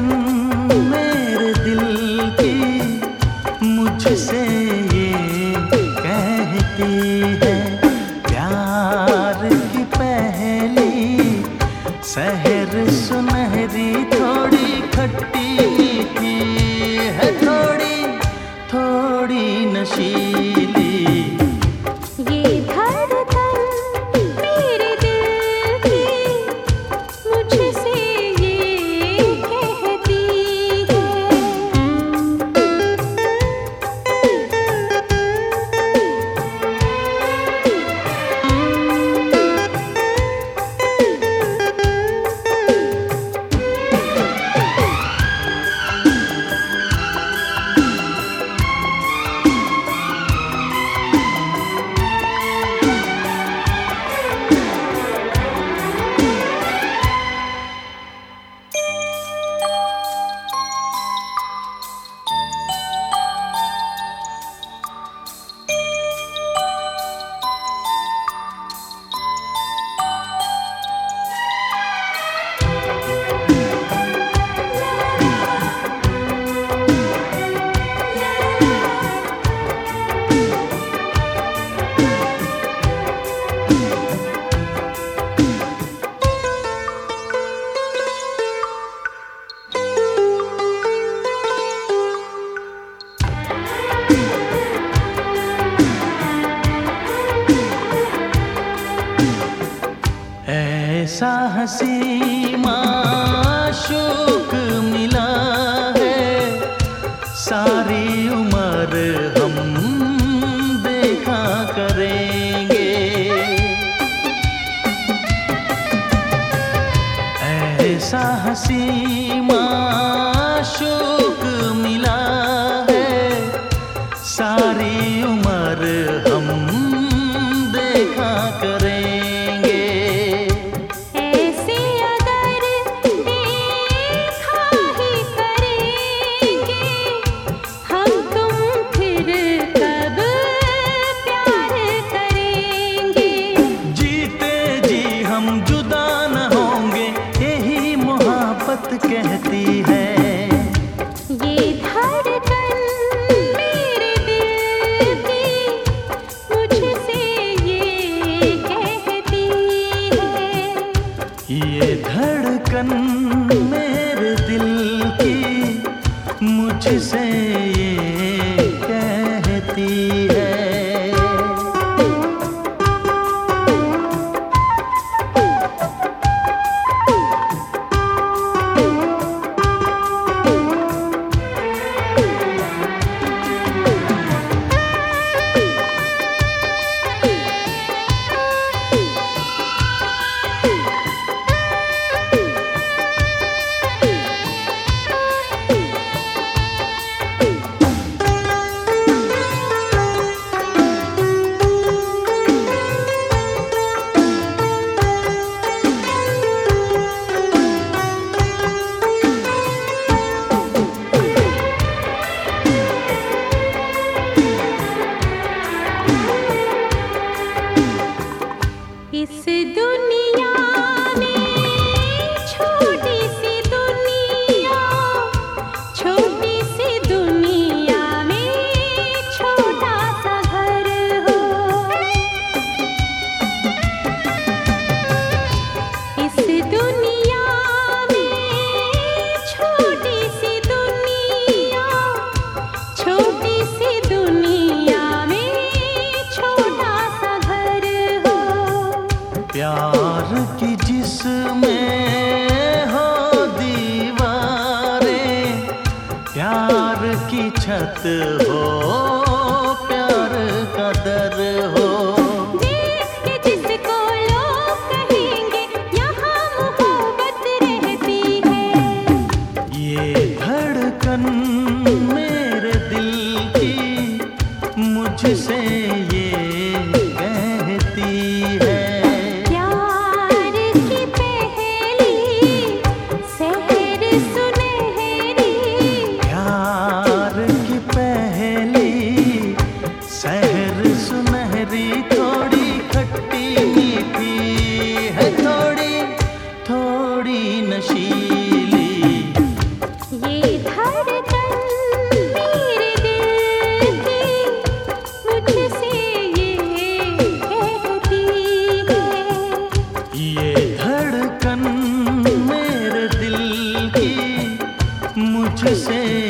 मेरे दिल की मुझसे ये कहती है, प्यार की पहली सहर सुनहरी थोड़ी खट्टी मीठी है, थोड़ी थोड़ी नशीली। ऐसा हंसी माशूक मिला है, सारी उम्र हम देखा करेंगे। ऐसा हंसी माशूक मिला है, सारी उम्र हम देखा करेंगे। कहती है ये धड़कन मेरे दिल की मुझसे ये कहती है, ये धड़कन मेरे दिल की मुझसे ये कहती है। इस दुनिया में छोटी सी दुनिया, छोटी सी दुनिया में छोटा सा घर हो। इस दुनिया में छोटी सी दुनिया, छोटी सी दुनिया में छोटा सा घर हो। प्यार की जिसमें हो दीवारें, प्यार की छत हो, प्यार का दर हो। देख के जिसको लोग कहेंगे यहाँ मोहब्बत रहती है, ये धड़कन मेरे दिल की मुझसे ये कहती है, सहर सुनहरी प्यार की पहली मुझसे